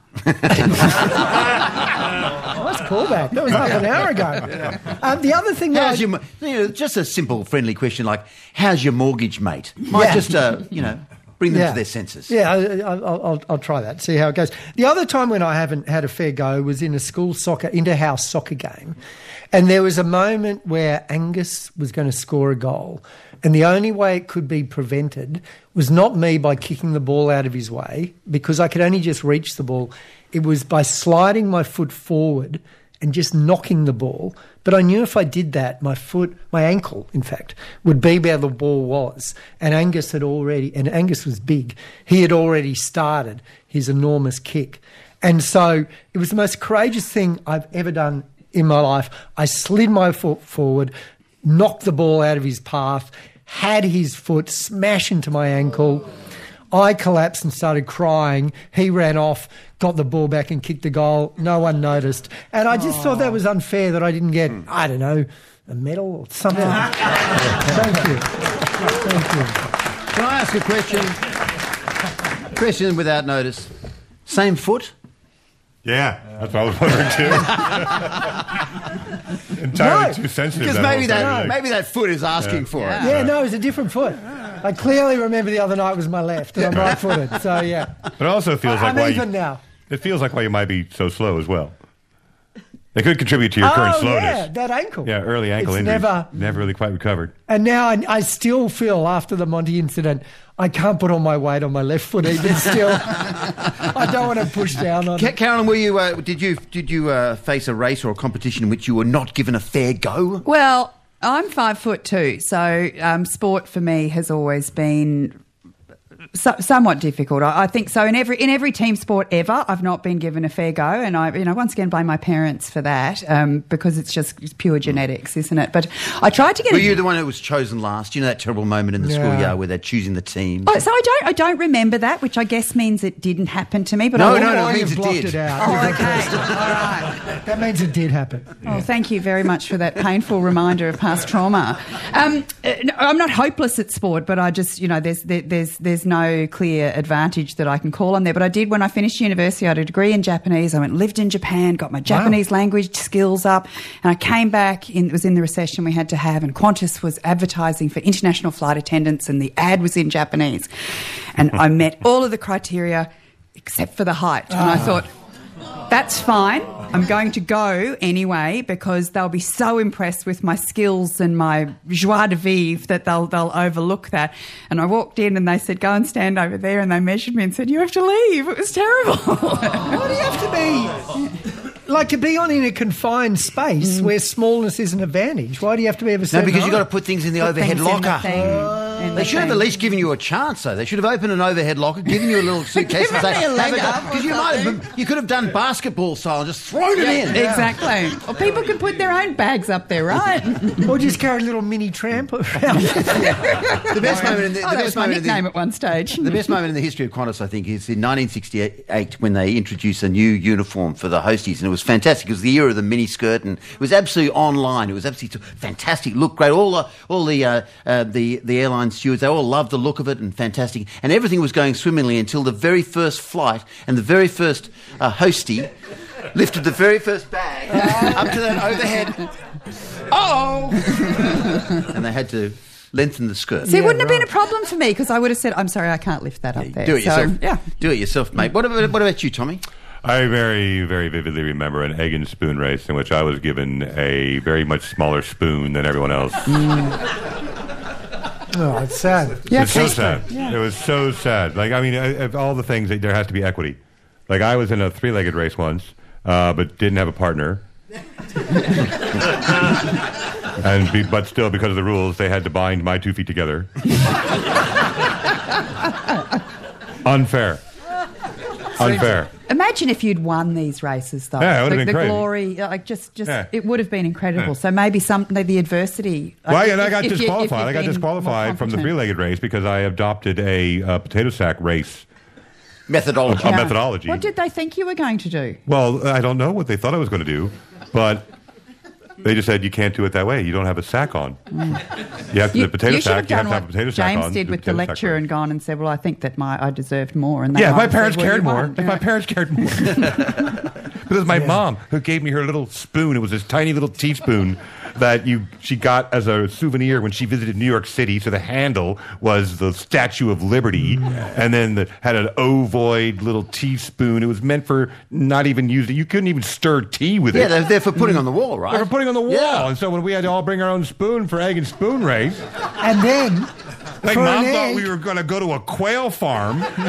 E: Nice callback. That was half an hour ago. Um, the other thing that
C: How's
E: I-
C: your, mo- you know, just a simple, friendly question like, how's your mortgage mate? Might
E: Yeah.
C: just, uh, you know, bring them to their senses.
E: Yeah, I, I, I'll, I'll, I'll try that, see how it goes. The other time when I haven't had a fair go was in a school soccer, inter-house soccer game. And there was a moment where Angus was going to score a goal. And the only way it could be prevented was not me by kicking the ball out of his way, because I could only just reach the ball. It was by sliding my foot forward and just knocking the ball. But I knew if I did that, my foot, my ankle, in fact, would be where the ball was. And Angus had already, and Angus was big, he had already started his enormous kick. And so it was the most courageous thing I've ever done in my life. I slid my foot forward, knocked the ball out of his path, had his foot smash into my ankle. I collapsed and started crying. He ran off, got the ball back and kicked the goal. No one noticed. And I just thought that was unfair that I didn't get, I don't know, a medal or something. Thank you. Thank you.
C: Can I ask a question? Question without notice. Same foot?
D: Yeah, that's what I was wondering too. Entirely
E: No,
D: too sensitive.
C: Because
D: that
C: maybe
D: whole
C: that
D: thing.
C: maybe that foot is asking for it.
E: Yeah, no, it was a different foot. I clearly remember the other night was my left and I'm right-footed. So, yeah.
D: But it also feels
E: I-
D: like
E: I'm
D: why
E: even
D: you,
E: now.
D: It feels like why you might be so slow as well. It could contribute to your current
E: oh,
D: slowness.
E: yeah, that ankle.
D: Yeah, early ankle
E: it's
D: injuries.
E: Never,
D: never really quite recovered.
E: and now I, I still feel after the Monty incident, I can't put all my weight on my left foot even still. I don't want to push down on
C: Ca-
E: it.
C: Carolyn, were you uh, did you did you uh, face a race or a competition in which you were not given a fair go?
F: Well, I'm five foot two, so um, sport for me has always been so, somewhat difficult. I, I think so. In every in every team sport ever, I've not been given a fair go, and I, you know, once again blame my parents for that um, because it's just pure genetics, isn't it? But I tried to get.
C: Were
F: a,
C: you the one who was chosen last? You know that terrible moment in the
E: Yeah.
C: schoolyard where they're choosing the team?
F: Oh, so I don't. I don't remember that, which I guess means it didn't happen to me. But
C: No,
F: I,
C: no, no,
E: Or
C: it means
E: you've
C: it
E: blocked
C: did.
E: it out.
F: Oh, okay. All right.
E: That means it did happen.
F: Oh, thank you very much for that painful reminder of past trauma. Um, uh, no, I'm not hopeless at sport, but I just, you know, there's there, there's there's no clear advantage that I can call on there. But I did when I finished university. I had a degree in Japanese. I went and lived in Japan, got my Japanese language skills up, and I came back. In, it was in the recession we had to have, and Qantas was advertising for international flight attendants, and the ad was in Japanese, and I met all of the criteria except for the height, and I thought, that's fine. I'm going to go anyway because they'll be so impressed with my skills and my joie de vivre that they'll they'll overlook that. And I walked in and they said, go and stand over there, and they measured me and said, you have to leave. It was terrible.
E: Why do you have to be, like to be on in a confined space mm. where smallness is an advantage? Why do you have to be ever
C: No, because you've got to put things in the
F: put
C: overhead
F: things
C: locker.
F: In the thing,
C: uh,
F: in
C: they
F: the
C: should have
F: thing.
C: at least given you a chance, though. They should have opened an overhead locker, given you a little suitcase and say,
F: me a leg
C: have it
F: up
C: done.
F: or
C: Because you might have, you could have done basketball style and just thrown it in.
F: Exactly. Or people could put their own bags up there, right?
E: Or just carry a little mini tramp around.
C: The best moment in the,
F: Oh,
C: the
F: that
C: best
F: was my
C: moment in the,
F: nickname at one stage.
C: The best moment in the history of Qantas, I think, is in nineteen sixty-eight when they introduced a new uniform for the hosties, and it was fantastic. It was the era of the mini skirt, and it was absolutely online. It was absolutely fantastic. Looked great. All the all the uh, uh, the the airline stewards, they all loved the look of it, and fantastic. And everything was going swimmingly until the very first flight, and the very first uh, hostie lifted the very first bag up to that overhead. Oh! And they had to lengthen the skirt.
F: See, it
E: Yeah,
F: wouldn't have
E: right.
F: been a problem for me because I would have said, I'm sorry, I can't lift that up there.
C: Do it
F: So,
C: yourself.
F: yeah.
C: Do it yourself, mate. What about, what about you, Tommy?
D: I very, very vividly remember an egg and spoon race in which I was given a very much smaller spoon than everyone else.
E: Oh, it's sad.
F: Yeah,
D: It's so
F: please do.
D: sad.
F: Yeah.
D: It was so sad. Like, I mean, uh, of all the things, there has to be equity. Like, I was in a three-legged race once, uh, but didn't have a partner. and be, But still, because of the rules, they had to bind my two feet together. Unfair. Unfair.
F: Imagine if you'd won these races, though.
D: Yeah, it would
F: the,
D: have been
F: the
D: crazy.
F: glory, like just, just
D: Yeah.
F: it would have been incredible.
D: Yeah.
F: So maybe some the adversity.
D: Well,
F: like,
D: and I
F: if-
D: got
F: if you- if
D: disqualified.
F: you'd
D: I got
F: been more
D: disqualified from the
F: competent.
D: three-legged race because I adopted a uh, potato sack race
C: Methodology.
D: a
F: Yeah.
D: methodology.
F: What did they think you were going to do?
D: Well, I don't know what they thought I was going to do, but they just said you can't do it that way. You don't have a sack on. You have to,
F: You,
D: the potato
F: you should have
D: sack. You have
F: done
D: to have a
F: what
D: potato sack
F: James
D: on.
F: did
D: the
F: with the
D: potato sack
F: lecture
D: race.
F: and gone and said, "Well, I think that my I deserved more." And they
D: Yeah, if
F: might
D: my
F: have
D: parents
F: said, well,
D: cared
F: you
D: more.
F: won.
D: If my
F: Yeah.
D: parents cared more. It was my mom who gave me her little spoon. It was this tiny little teaspoon that you she got as a souvenir when she visited New York City. So the handle was the Statue of Liberty, and then the, had an ovoid little teaspoon. It was meant for not even used. You couldn't even stir tea with
C: Yeah,
D: it.
C: they're, they're for putting on the wall, right?
D: They were putting on the wall,
C: Yeah.
D: and so when we had to all bring our own spoon for egg and spoon race,
E: And then,
D: like
E: for
D: mom
E: an
D: thought
E: egg,
D: we were going to go to a quail farm.
E: but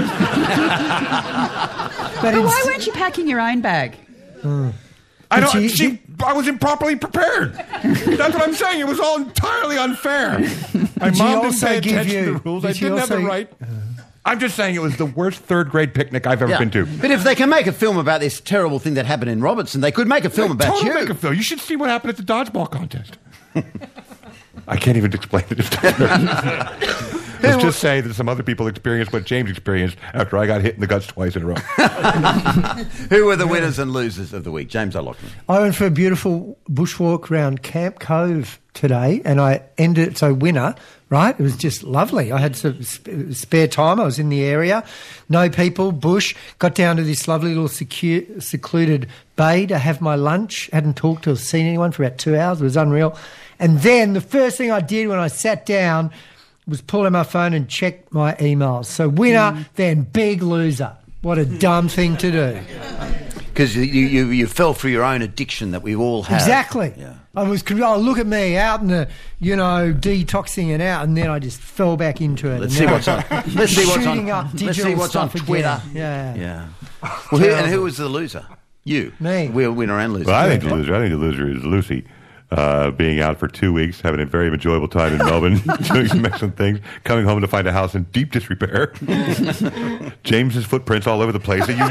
F: But
E: it's-
F: why weren't you packing your own bag?
D: I
E: But
D: don't.
E: you-
D: she,
E: you-
D: I was improperly prepared. That's what I'm saying. It was all entirely unfair. My
E: Did she
D: mom didn't
E: also
D: pay
E: give
D: attention to
E: you-
D: the rules.
E: did
D: I
E: she
D: didn't have the
E: also-
D: right. I'm just saying it was the worst third grade picnic I've ever
C: Yeah.
D: been to.
C: But if they can make a film about this terrible thing that happened in Robertson, they could make a film about
D: Totally
C: you.
D: make a film. You should see what happened at the dodgeball contest. I can't even explain it. Let's just say that some other people experienced what James experienced after I got hit in the guts twice in a row.
C: Who were the winners and losers of the week? James O'Loughlin.
E: I went for a beautiful bushwalk around Camp Cove today, and I ended so winner. Right, it was just lovely. I had some sp- spare time. I was in the area, no people, bush. Got down to this lovely little secu- secluded bay to have my lunch. Hadn't talked or seen anyone for about two hours. It was unreal. And then the first thing I did when I sat down was pull out my phone and check my emails. So winner, then big loser. What a dumb thing to do.
C: Because you, you, you fell for your own addiction that we all have.
E: Exactly.
C: Yeah.
E: I was, oh, look at me out in the, you know, detoxing it out, and then I just fell back into it.
C: Let's
E: And
C: see
E: now
C: what's on. Let's see what's
E: shooting
C: on.
E: up
C: Let's
E: digital
C: see what's on
E: stuff
C: Twitter.
E: again. Yeah.
C: Yeah. Well, who, and who was the loser? You.
E: Me.
C: We're winner and loser.
D: Well, I think the loser. I think the loser is Lucy. Uh, being out for two weeks, having a very enjoyable time in Melbourne, doing some excellent things, coming home to find a house in deep disrepair. James's footprints all over the place. That you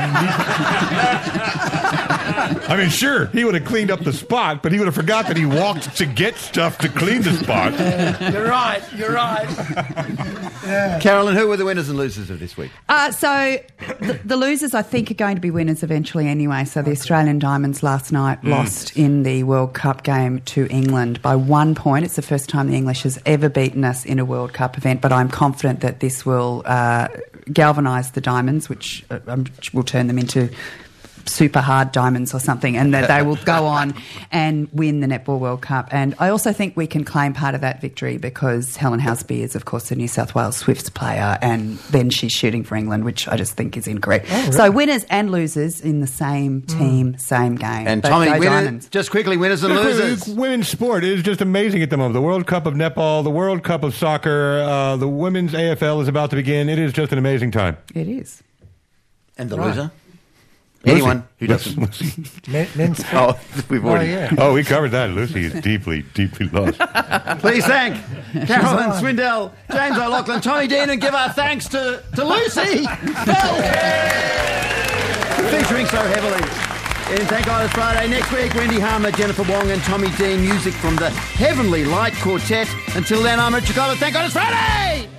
D: I mean, sure, he would have cleaned up the spot, but he would have forgot that he walked to get stuff to clean the spot.
E: You're right. You're right.
C: Carolyn, who were the winners and losers of this week?
F: Uh, so the, the losers, I think, are going to be winners eventually anyway. So the Australian Diamonds last night lost in the World Cup game to England by one point. It's the first time the English has ever beaten us in a World Cup event, but I'm confident that this will uh, galvanise the Diamonds, which uh, um, will turn them into super hard diamonds or something, and that they will go on and win the Netball World Cup. And I also think we can claim part of that victory because Helen Houseby is, of course, the New South Wales Swifts player, and then she's shooting for England, which I just think is incorrect. Oh, really? So winners and losers in the same team, mm. same game.
C: And
F: but
C: Tommy,
F: go
C: winner,
F: Diamonds.
C: just quickly, winners and losers.
D: Women's sport is just amazing at the moment. The World Cup of netball, the World Cup of soccer, uh, the Women's A F L is about to begin. It is just an amazing time.
F: It is.
C: And the
E: Right.
C: loser?
D: Lucy.
C: Anyone who doesn't.
D: Lucy.
E: Men, men's
C: Oh, we've already.
E: Oh, yeah.
D: Oh, we covered that. Lucy is deeply, deeply lost.
C: Please thank Carolyn Swindell, James O'Loughlin, Tommy Dean, and give our thanks to, to Lucy Bell, featuring so heavily in Thank God It's Friday. Next week, Wendy Harmer, Jennifer Wong, and Tommy Dean. Music from the Heavenly Light Quartet. Until then, I'm Richard Collins. Thank God It's Friday!